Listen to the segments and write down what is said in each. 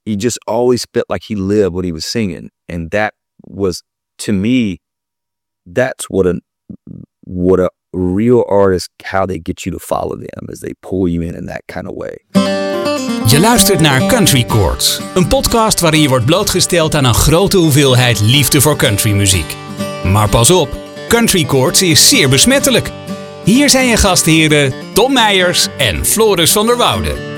he just always felt like he lived what he was singing. And that was, to me, that's what a real artist, how they get you to follow them, is they pull you in that kind of way. Je luistert naar Country Chords, een podcast waarin je wordt blootgesteld aan een grote hoeveelheid liefde voor countrymuziek. Maar pas op, Country Chords is zeer besmettelijk. Hier zijn je gastheren Tom Meijers en Floris van der Woude.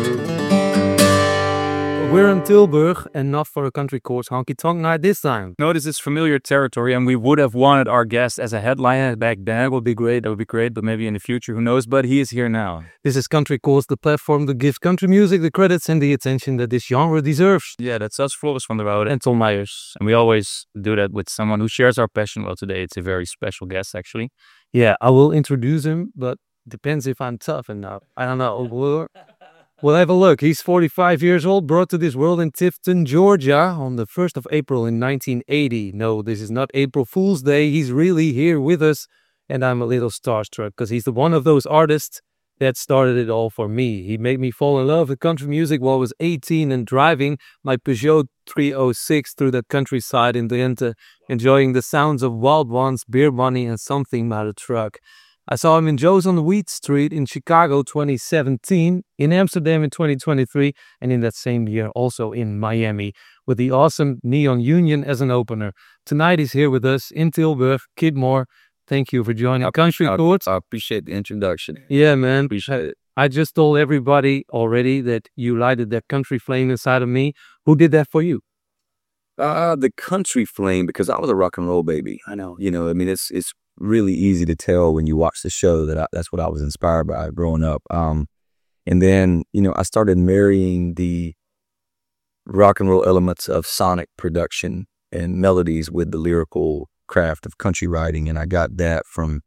We're in Tilburg and not for a Country Chords honky tonk night this time. No, this is familiar territory, and we would have wanted our guest as a headliner back then. That would be great, but maybe in the future, who knows? But he is here now. This is Country Chords, the platform that gives country music the credits and the attention that this genre deserves. Yeah, that's us, Floris van der Woude. And Tom Meijers. And we always do that with someone who shares our passion. Well, today it's a very special guest, actually. Yeah, I will introduce him, but depends if I'm tough enough. I don't know. We'll have a look. He's 45 years old, brought to this world in Tifton, Georgia on the 1st of April in 1980. No, this is not April Fool's Day. He's really here with us, and I'm a little starstruck because he's one of those artists that started it all for me. He made me fall in love with country music while I was 18 and driving my Peugeot 306 through the countryside in Drenthe, enjoying the sounds of Wild Ones, Beer Money, and Something About a Truck. I saw him in Joe's on Wheat Street in Chicago 2017, in Amsterdam in 2023, and in that same year also in Miami, with the awesome Neon Union as an opener. Tonight he's here with us in Tilburg. Kid Moore, thank you for joining Country Chords. I appreciate the introduction. Yeah, man. Appreciate it. I just told everybody already that you lighted that country flame inside of me. Who did that for you? The country flame, because I was a rock and roll baby. I know. You know, I mean, it's really easy to tell when you watch the show that that's what I was inspired by growing up. And then, you know, I started marrying the rock and roll elements of sonic production and melodies with the lyrical craft of country writing. And I got that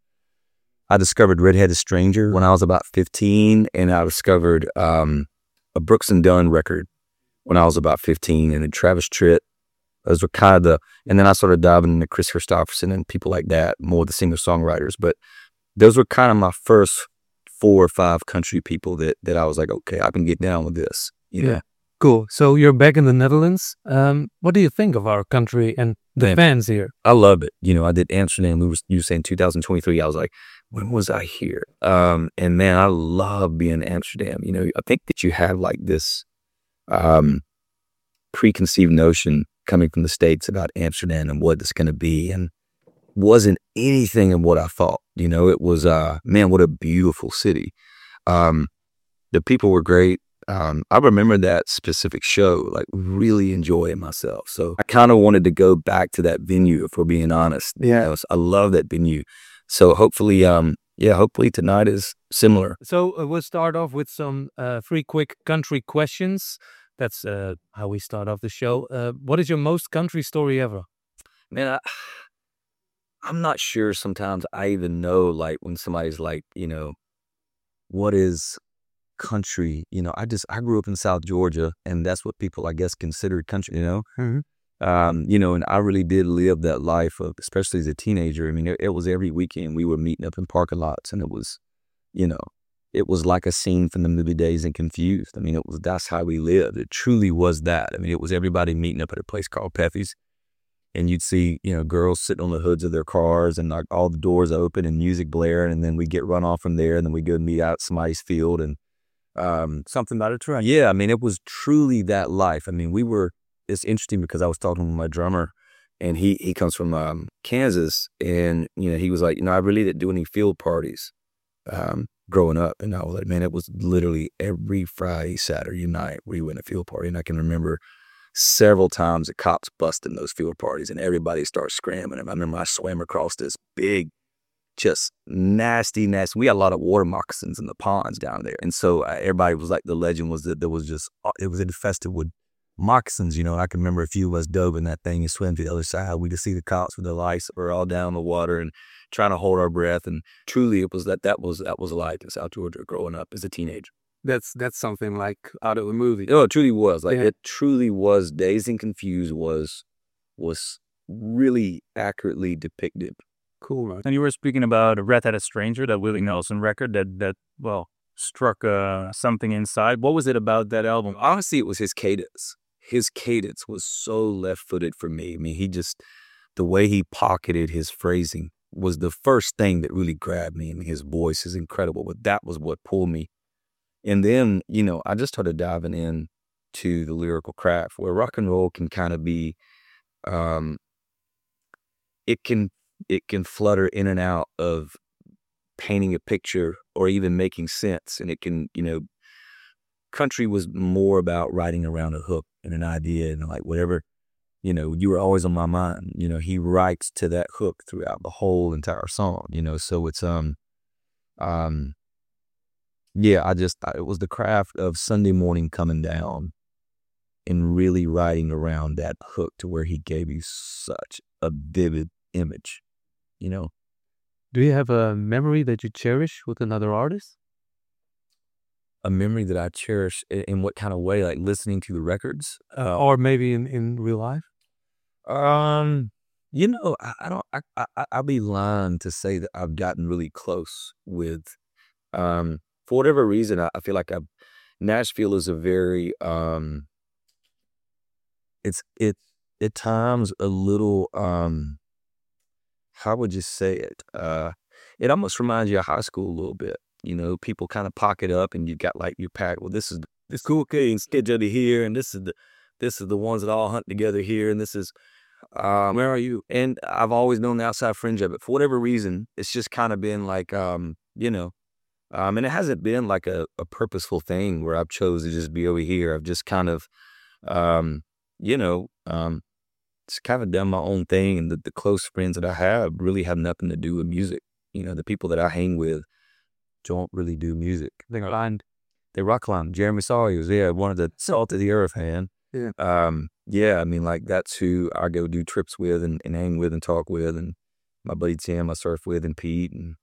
I discovered Red-Headed Stranger when I was about 15, and I discovered a Brooks and Dunn record when I was about 15, and then Travis Tritt. Those were kind of and then I started diving into Chris Christopherson and people like that, more the singer-songwriters. But those were kind of my first 4 or 5 country people that I was like, okay, I can get down with this. You know? Yeah, cool. So you're back in the Netherlands. What do you think of our country and the fans here? I love it. You know, I did Amsterdam. You were saying 2023. I was like, when was I here? And man, I love being in Amsterdam. You know, I think that you have like this preconceived notion coming from the States about Amsterdam and what it's going to be, and wasn't anything of what I thought. You know, it was, man, what a beautiful city. The people were great. I remember that specific show, like really enjoying myself. So I kind of wanted to go back to that venue, if we're being honest. Yeah. You know, I love that venue. So hopefully, hopefully tonight is similar. So we'll start off with some 3 quick country questions. That's how we start off the show. What is your most country story ever? Man, I'm not sure sometimes I even know, like, when somebody's like, you know, what is country? You know, I grew up in South Georgia, and that's what people, I guess, consider country, you know? Mm-hmm. You know, and I really did live that life of, especially as a teenager. I mean, it was every weekend we were meeting up in parking lots, and it was, you know, it was like a scene from the movie Dazed and Confused. I mean, that's how we lived. It truly was that. I mean, it was everybody meeting up at a place called Peffy's, and you'd see, you know, girls sitting on the hoods of their cars and like all the doors open and music blaring, and then we get run off from there, and then we go meet out somebody's field and Something About a Truck. Yeah, I mean, it was truly that life. I mean, it's interesting because I was talking with my drummer, and he comes from Kansas, and, you know, he was like, you know, I really didn't do any field parties growing up. And I was like, man, it was literally every Friday, Saturday night we went to a field party. And I can remember several times the cops busting those field parties and everybody starts scrambling. And I remember I swam across this big, just nasty. We had a lot of water moccasins in the ponds down there. And so everybody was like, the legend was that it was infested with moccasins. You know, I can remember a few of us dove in that thing and swam to the other side. We just see the cops with their lights were all down the water and trying to hold our breath. And truly it was that was life in South Georgia growing up as a teenager. That's something like out of a movie. Oh, it truly was. Like, yeah. It truly was. Dazed and Confused was really accurately depicted. Cool, man. And you were speaking about a Red-Headed Stranger, that Willie Nelson record that struck something inside. What was it about that album? Honestly, it was his cadence. his cadence was so left-footed for me. I mean, the way he pocketed his phrasing was the first thing that really grabbed me. I mean, his voice is incredible, but that was what pulled me. And then, I just started diving in to the lyrical craft, where rock and roll can kind of be, it can flutter in and out of painting a picture or even making sense. And it can, country was more about writing around a hook and an idea and like whatever, you were always on my mind. He writes to that hook throughout the whole entire song, so it's, it was the craft of Sunday morning coming down and really writing around that hook to where he gave you such a vivid image, Do you have a memory that you cherish with another artist? A memory that I cherish in what kind of way? Like listening to the records? Or maybe in real life? I don't, I'll be lying to say that I've gotten really close with, for whatever reason, I feel like Nashville is a very, it's at times a little, how would you say it? It almost reminds you of high school a little bit. People kind of pocket up and you got like your pack. Well, this is this cool kids over here, and this is the ones that all hunt together here, and this is where are you? And I've always known the outside fringe of it. For whatever reason, it's just kind of been like and it hasn't been like a purposeful thing where I've chosen to just be over here. I've just kind of it's kind of done my own thing, and the close friends that I have really have nothing to do with music. The people that I hang with don't really do music. They rock climb. Jeremy Sawyers, one of the salt of the earth, man. Yeah. I mean, like that's who I go do trips with and hang with and talk with, and my buddy Tim I surf with, and Pete, and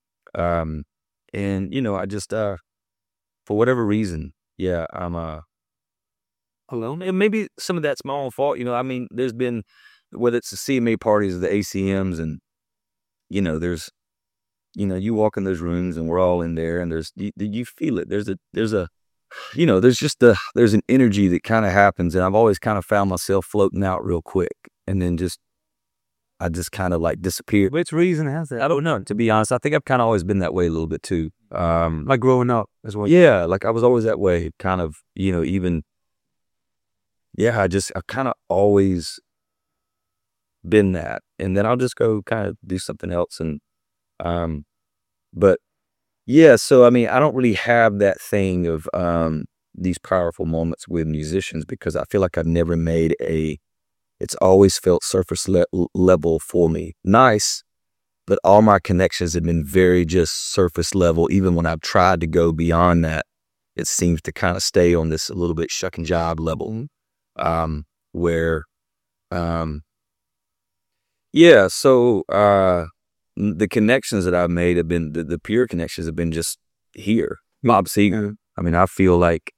I just for whatever reason, I'm alone. And maybe some of that's my own fault. I mean, there's been, whether it's the CMA parties or the ACMs, and there's you walk in those rooms and we're all in there, and you feel it. There's an energy that kind of happens, and I've always kind of found myself floating out real quick, and then I just kind of like disappear. Which reason has that? I don't know, to be honest. I think I've kind of always been that way a little bit too. Like growing up as well. Yeah, like I was always that way, kind of, even. Yeah, I've kind of always been that, and then I'll just go kind of do something else, and but yeah, so I mean, I don't really have that thing of these powerful moments with musicians, because I feel like I've never made it's always felt surface level for me. Nice, but all my connections have been very just surface level. Even when I've tried to go beyond that, it seems to kind of stay on this a little bit shuck and jive level. Where the connections that I've made have been the pure connections have been just here. Bob Seger. I mean, I feel like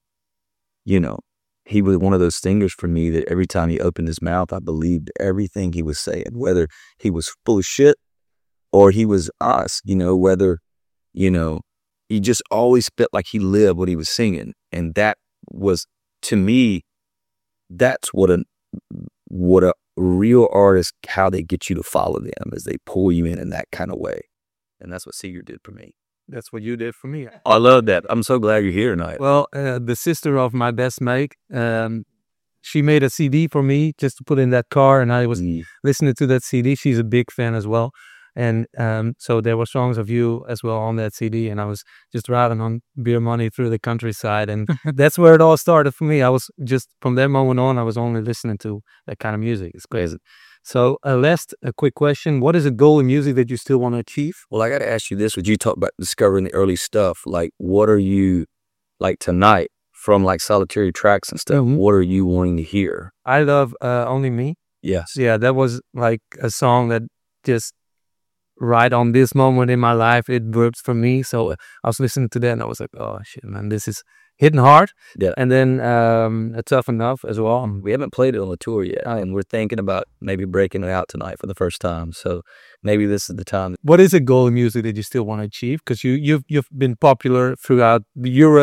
he was one of those singers for me that every time he opened his mouth, I believed everything he was saying, whether he was full of shit or he was honest. Whether he just always felt like he lived what he was singing, and that was, to me, that's what a real artist, how they get you to follow them, is they pull you in that kind of way. And that's what Seger did for me. That's what you did for me. I love that. I'm so glad you're here tonight. Well, the sister of my best mate, she made a CD for me just to put in that car, and I was listening to that CD. She's a big fan as well. And so there were songs of you as well on that CD, and I was just riding on Beer Money through the countryside, and that's where it all started for me. I was just, from that moment on, I was only listening to that kind of music. It's crazy. So a quick question. What is a goal in music that you still want to achieve? Well, I got to ask you this. Would you talk about discovering the early stuff? Like, what are you, like tonight, from like Solitary Tracks and stuff, what are you wanting to hear? I love Only Me. Yes. Yeah, that was like a song that just right on this moment in my life, it works for me. So I was listening to that and I was like, oh shit, man, this is hitting hard. Yeah. And then Tough Enough as well. We haven't played it on the tour yet, and we're thinking about maybe breaking it out tonight for the first time. So maybe this is the time. What is a goal in music that you still want to achieve? Because you've been popular throughout Europe,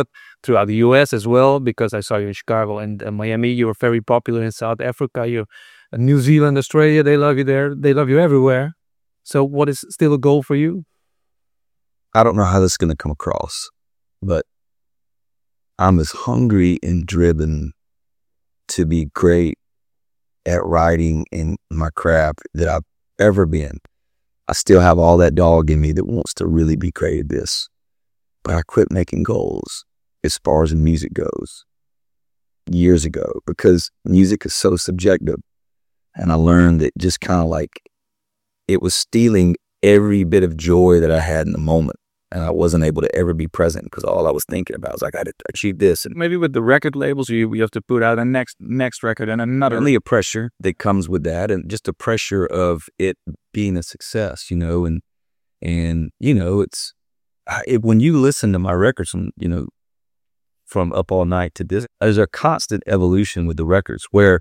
throughout the US as well, because I saw you in Chicago and Miami. You were very popular in South Africa. You, New Zealand, Australia, they love you there. They love you everywhere. So what is still a goal for you? I don't know how this is going to come across, but I'm as hungry and driven to be great at writing in my craft that I've ever been. I still have all that dog in me that wants to really be great at this. But I quit making goals as far as music goes years ago, because music is so subjective. And I learned that just kind of like it was stealing every bit of joy that I had in the moment. And I wasn't able to ever be present because all I was thinking about was like, I had to achieve this. And Maybe with the record labels, you have to put out a next record and another. only a pressure that comes with that, and just a pressure of it being a success, and it's when you listen to my records from Up All Night to this, there's a constant evolution with the records where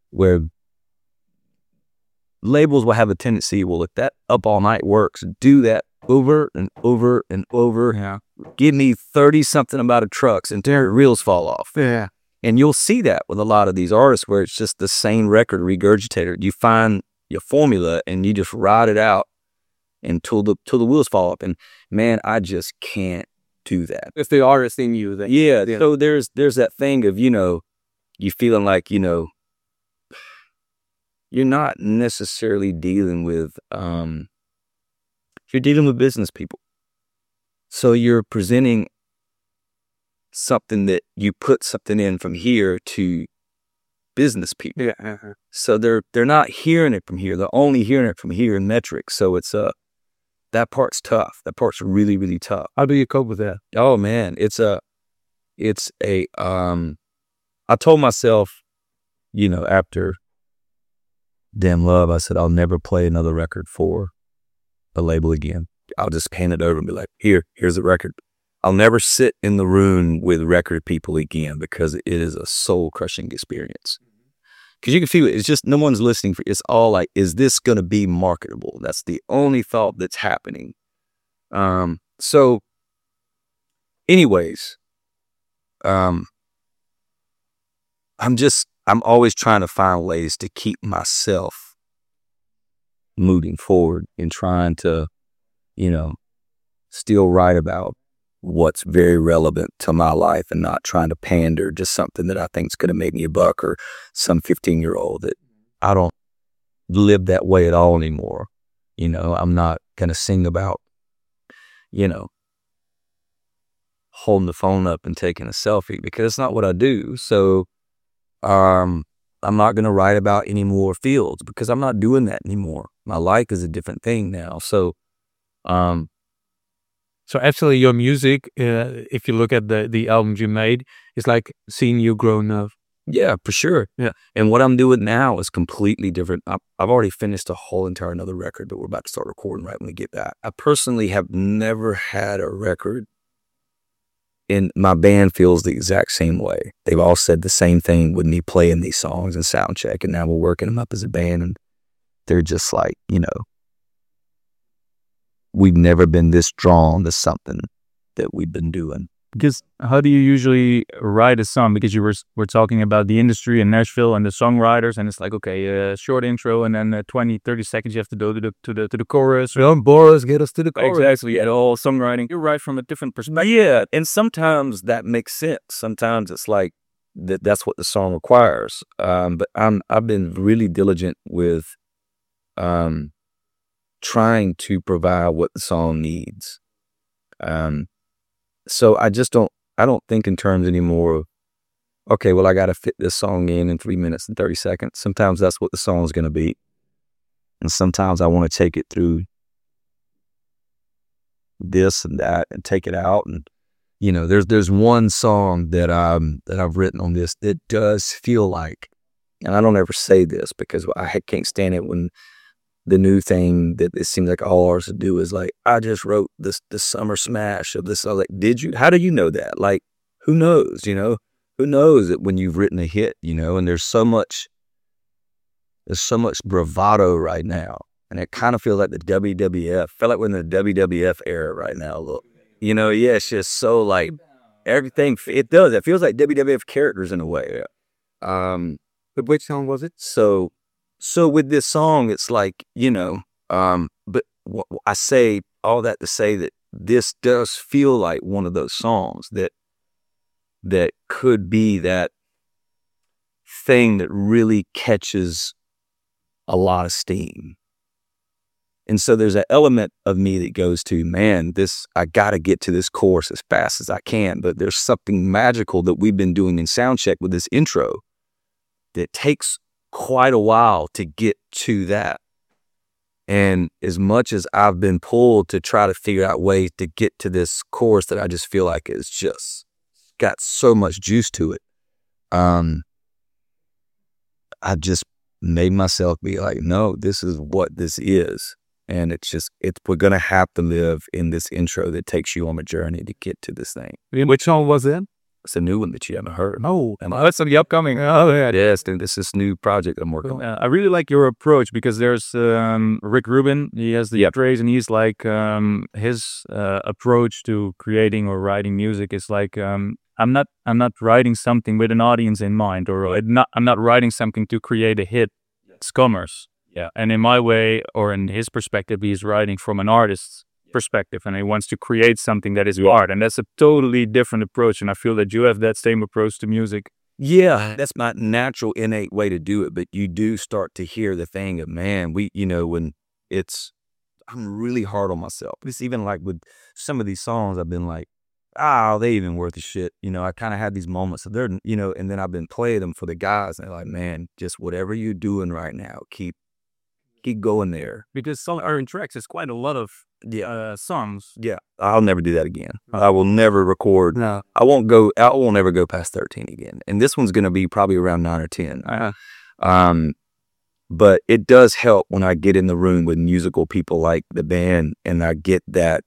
labels will have a tendency, well, if that Up All Night works, do that over and over and over. Yeah. Give me 30 something about a trucks and their reels fall off. Yeah. And you'll see that with a lot of these artists where it's just the same record regurgitated. You find your formula and you just ride it out until the wheels fall off. And man, I just can't do that. If the artist in you, then Yeah. So there's that thing of, you feeling like, you're not necessarily dealing with, you're dealing with business people. So you're presenting something that you put something in from here to business people. Yeah. Uh-huh. So they're not hearing it from here. They're only hearing it from here in metrics. So it's that part's tough. That part's really, really tough. How do you cope with that? Oh man, I told myself, after Damn Love, I said, I'll never play another record for a label again. I'll just hand it over and be like, here's the record. I'll never sit in the room with record people again because it is a soul crushing experience. Because you can feel it. It's just no one's listening for. It's all like, is this going to be marketable? That's the only thought that's happening. So, anyways, I'm always trying to find ways to keep myself moving forward and trying to, still write about what's very relevant to my life and not trying to pander just something that I think is going to make me a buck, or some 15-year-old that I don't live that way at all anymore. I'm not going to sing about, holding the phone up and taking a selfie, because it's not what I do. So, I'm not going to write about any more fields because I'm not doing that anymore. My life is a different thing now. So, So actually your music, if you look at the albums you made, it's like seeing you grown up. yeah, for sure. Yeah. And what I'm doing now is completely different. I've already finished a whole entire another record, but we're about to start recording right when we get back. I personally have never had a record, and my band feels the exact same way. They've all said the same thing with me playing these songs and sound check, and now we're working them up as a band, and they're just like, we've never been this drawn to something that we've been doing. Because how do you usually write a song? Because we're talking about the industry in Nashville and the songwriters, and it's like, okay, short intro, and then 20, 30 seconds you have to go to the chorus. Don't bore us, get us to the chorus. Exactly, at all songwriting. You write from a different perspective. Yeah, and sometimes that makes sense. Sometimes it's like that's what the song requires. But I've been really diligent with trying to provide what the song needs. So I don't think in terms anymore of, okay, well, I got to fit this song in 3 minutes and 30 seconds. Sometimes that's what the song's going to be. And sometimes I want to take it through this and that and take it out. And, there's one song that I've written on this that does feel like, and I don't ever say this because I can't stand it when the new thing that it seems like all artists do is like, I just wrote the summer smash of this. I was like, did you? How do you know that? Like, who knows, Who knows that when you've written a hit, and there's so much bravado right now. And it kind of feels like the WWF. Felt like we're in the WWF era right now. Look, yeah, it's just so like, everything. It does. It feels like WWF characters in a way. But which song was it? So with this song, it's like, but I say all that to say that this does feel like one of those songs that could be that thing that really catches a lot of steam. And so there's an element of me that goes to, man, I got to get to this chorus as fast as I can. But there's something magical that we've been doing in soundcheck with this intro that takes quite a while to get to that. And as much as I've been pulled to try to figure out ways to get to this chorus that I just feel like is just got so much juice to it, I just made myself be like, no, this is what this is. And we're going to have to live in this intro that takes you on a journey to get to this thing. Which song was it? It's a new one that you haven't heard. No. That's on the upcoming. Oh, yeah. Yes, and this is new project I'm working on. I really like your approach because there's Rick Rubin. He has the phrase, and he's like his approach to creating or writing music is like I'm not writing something with an audience in mind, or I'm not writing something to create a hit. It's commerce. Yeah. And in my way, or in his perspective, he's writing from an artist's perspective, and he wants to create something that is art, and that's a totally different approach. And I feel that you have that same approach to music. Yeah, that's my natural, innate way to do it. But you do start to hear the thing of, man, when I'm really hard on myself. It's even like with some of these songs, I've been like, they even worth a shit. I kind of had these moments of they're, and then I've been playing them for the guys, and they're like, man, just whatever you're doing right now, keep going there. Because some Iron Tracks is quite a lot of songs. Yeah, I'll never do that again. I will never record. No. I won't ever go past 13 again. And this one's going to be probably around 9 or 10. But it does help when I get in the room with musical people like the band, and I get that,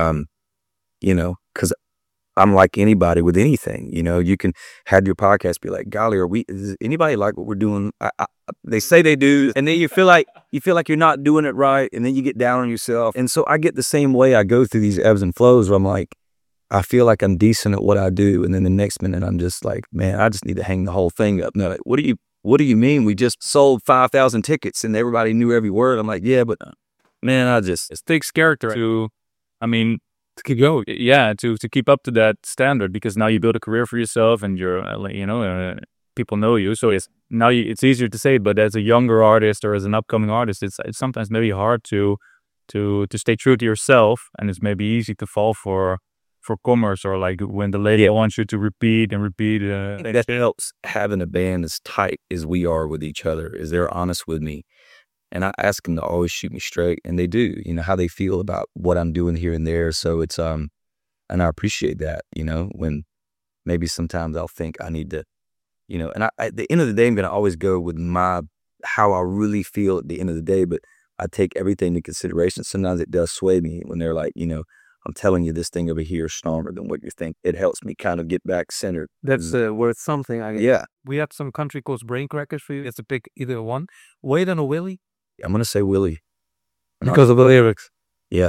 because I'm like anybody with anything. You can have your podcast be like, golly, does anybody like what we're doing? They say they do, and then you feel like you're not doing it right, and then you get down on yourself. And so I get the same way. I go through these ebbs and flows where I'm like, I feel like I'm decent at what I do, and then the next minute I'm just like, man, I just need to hang the whole thing up. No, what do you mean? We just sold 5,000 tickets and everybody knew every word. I'm like, yeah, but man, it takes character to keep going. Yeah, to keep up to that standard, because now you build a career for yourself, and you're, people know you. So it's easier to say it, but as a younger artist or as an upcoming artist, it's sometimes maybe hard to stay true to yourself, and it's maybe easy to fall for commerce, or like when the lady wants you to repeat and repeat. That helps having a band as tight as we are with each other, is they're honest with me. And I ask them to always shoot me straight, and they do, how they feel about what I'm doing here and there. So it's, and I appreciate that, when maybe sometimes I'll think I need to, and at the end of the day, I'm going to always go with how I really feel at the end of the day, but I take everything into consideration. Sometimes it does sway me when they're like, I'm telling you this thing over here is stronger than what you think. It helps me kind of get back centered. That's worth something, I guess. Yeah. We have some country called Brain Crackers for you. It's to pick either one. Wade and a Willie? I'm going to say Willie. Because of the lyrics? Yeah.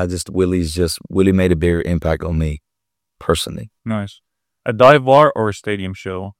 Willie made a bigger impact on me, personally. Nice. A dive bar or a stadium show?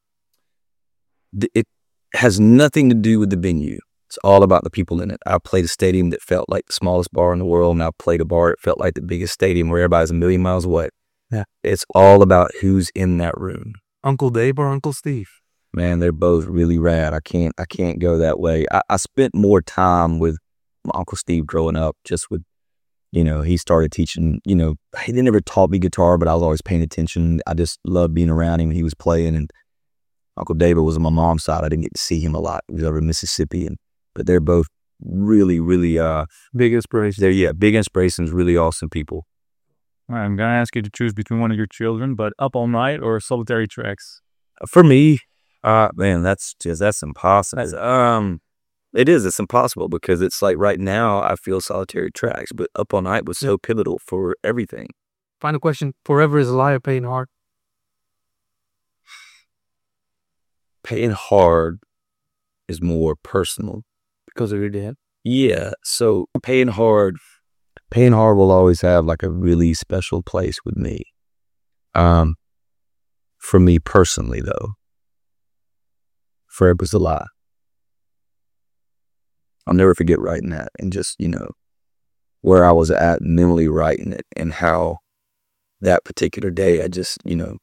It has nothing to do with the venue. It's all about the people in it. I played a stadium that felt like the smallest bar in the world, and I played a bar that felt like the biggest stadium where everybody's a million miles away. Yeah. It's all about who's in that room. Uncle Dave or Uncle Steve? Man, they're both really rad. I can't go that way. I spent more time with my Uncle Steve growing up, just with, he started teaching, he never taught me guitar, but I was always paying attention. I just loved being around him when he was playing. And Uncle David was on my mom's side. I didn't get to see him a lot. He was over in Mississippi, but they're both really, really big inspirations. They're big inspirations, really awesome people. All right, I'm gonna ask you to choose between one of your children, but Up All Night or Solitary Tracks? For me, man, that's impossible. It's impossible, because it's like right now I feel Solitary Tracks, but Up All Night was so pivotal for everything. Final question: Forever Is a Liar, Paying Hard? Paying Hard is more personal. Because of your dad? Yeah. So Paying Hard will always have like a really special place with me. For me personally, though, Forever's a Lie. I'll never forget writing that and just, where I was at mentally writing it and how that particular day, I just,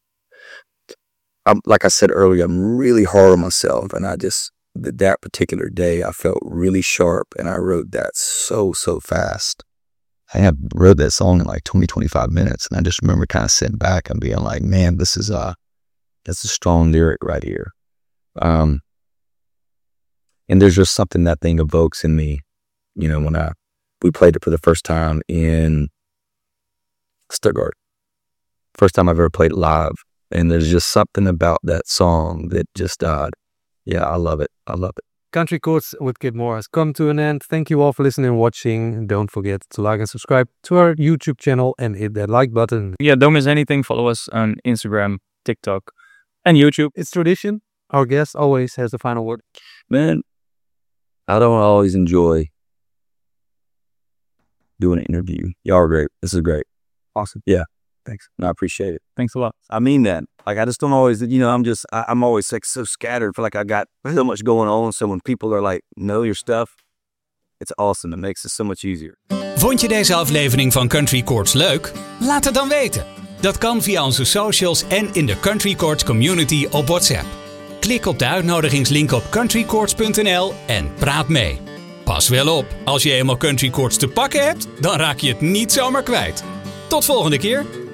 like I said earlier, I'm really hard on myself. And that particular day, I felt really sharp and I wrote that so fast. I wrote that song in like 25 minutes. And I just remember kind of sitting back and being like, man, that's a strong lyric right here. And there's just something that thing evokes in me, when we played it for the first time in Stuttgart. First time I've ever played it live. And there's just something about that song that just died. Yeah, I love it. Country Chords with Kip Moore has come to an end. Thank you all for listening and watching. Don't forget to like and subscribe to our YouTube channel and hit that like button. Yeah, don't miss anything. Follow us on Instagram, TikTok, and YouTube. It's tradition. Our guest always has the final word. Man, I don't always enjoy doing an interview. Y'all are great. This is great. Awesome. Yeah. Thanks. I appreciate it. Thanks a lot. I mean that. Like, I just don't always, I'm always like so scattered. Feel like I got so much going on. So when people are like, know your stuff, it's awesome. It makes it so much easier. Vond je deze aflevering van Country Chords leuk? Laat het dan weten. Dat kan via onze socials en in de Country Chords community op WhatsApp. Klik op de uitnodigingslink op countrychords.nl en praat mee. Pas wel op, als je eenmaal Country Chords te pakken hebt, dan raak je het niet zomaar kwijt. Tot volgende keer.